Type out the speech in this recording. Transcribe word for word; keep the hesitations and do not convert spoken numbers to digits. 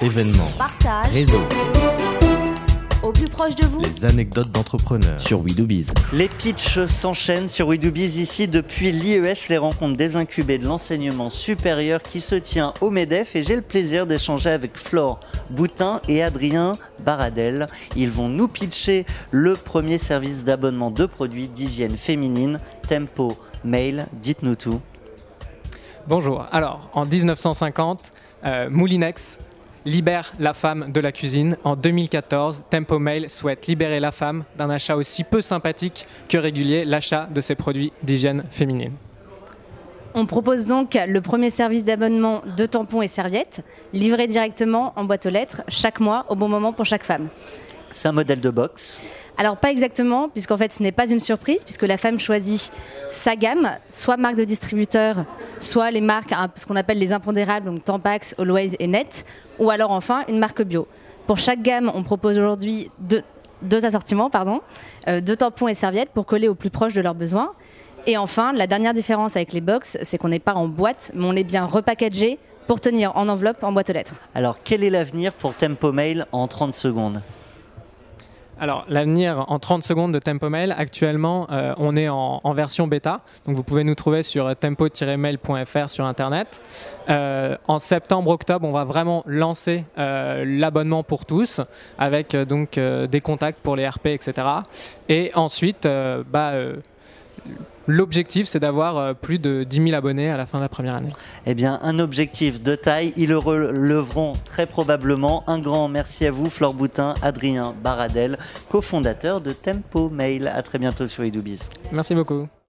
Événements, partage, réseau, au plus proche de vous. les anecdotes d'entrepreneurs sur We Do Biz. Les pitchs s'enchaînent sur We Do Biz ici depuis l'I E S, les rencontres désincubées de l'enseignement supérieur qui se tient au MEDEF, et j'ai le plaisir d'échanger avec Flore Boutin et Adrien Baradel. Ils vont nous pitcher le premier service d'abonnement de produits d'hygiène féminine, Tempo Mail. Dites-nous tout. Bonjour. Alors, en dix-neuf cent cinquante, euh, Moulinex libère la femme de la cuisine. En deux mille quatorze, Tempo Mail souhaite libérer la femme d'un achat aussi peu sympathique que régulier, l'achat de ses produits d'hygiène féminine. On propose donc le premier service d'abonnement de tampons et serviettes, livré directement en boîte aux lettres, chaque mois, au bon moment pour chaque femme. C'est un modèle de box. Alors pas exactement, puisqu'en fait ce n'est pas une surprise, puisque la femme choisit sa gamme, soit marque de distributeur, soit les marques, ce qu'on appelle les impondérables, donc Tampax, Always et Net, ou alors enfin une marque bio. Pour chaque gamme, on propose aujourd'hui deux, deux assortiments, pardon, euh, de tampons et serviettes pour coller au plus proche de leurs besoins. Et enfin, la dernière différence avec les box, c'est qu'on n'est pas en boîte, mais on est bien repackagé pour tenir en enveloppe en boîte aux lettres. Alors quel est l'avenir pour Tempo Mail en trente secondes ? Alors, l'avenir en trente secondes de Tempo Mail, actuellement, euh, on est en, en version bêta. Donc, vous pouvez nous trouver sur tempo tiret mail point f r sur Internet. Euh, en septembre-octobre, on va vraiment lancer euh, l'abonnement pour tous avec euh, donc, euh, des contacts pour les R P, et cetera. Et ensuite, euh, bah, euh, l'objectif, c'est d'avoir euh, plus de dix mille abonnés à la fin de la première année. Eh bien, un objectif de taille, ils le releveront très probablement. Un grand merci à vous, Flore Boutin, Adrien Baradel, cofondateur de Tempo Mail. À très bientôt sur We Do Biz. Merci beaucoup.